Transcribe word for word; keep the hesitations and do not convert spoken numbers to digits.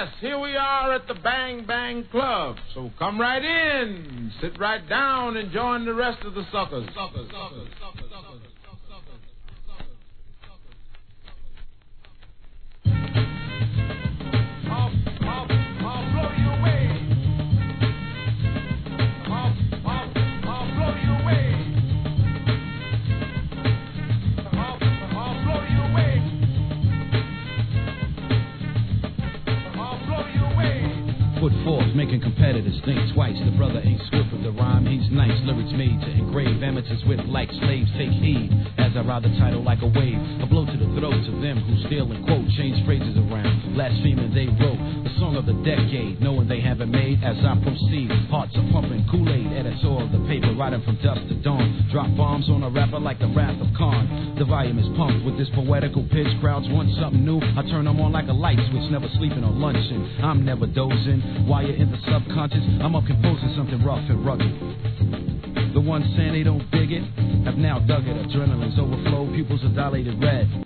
Yes, here we are at the Bang Bang Club. So come right in, sit right down, and join the rest of the suckers. Suckers, suckers, suckers, suckers. I'll, I'll, I'll blow you away. I'll, I'll, I'll blow you away. I'll, I'll blow you away. I'll blow you away. Put forth, making competitors think twice. The brother ain't swift with the rhyme, he's nice. Lyrics made to engrave amateurs with like slaves. Take heed as I ride the title like a wave. A blow to the throats of them who steal and quote, change phrases around, blaspheming they wrote. The song of the decade, knowing they haven't made. As I proceed, hearts are pumping Kool-Aid. Editor of the paper, writing from dusk to dawn. Drop bombs on a rapper like the Wrath of Khan. The volume is pumped with this poetical pitch. Crowds want something new, I turn them on like a light switch. Never sleeping or lunching, I'm never dozing. While you're in the subconscious, I'm up composing something rough and rugged. The ones saying they don't dig it have now dug it. Adrenaline's overflow, pupils are dilated red.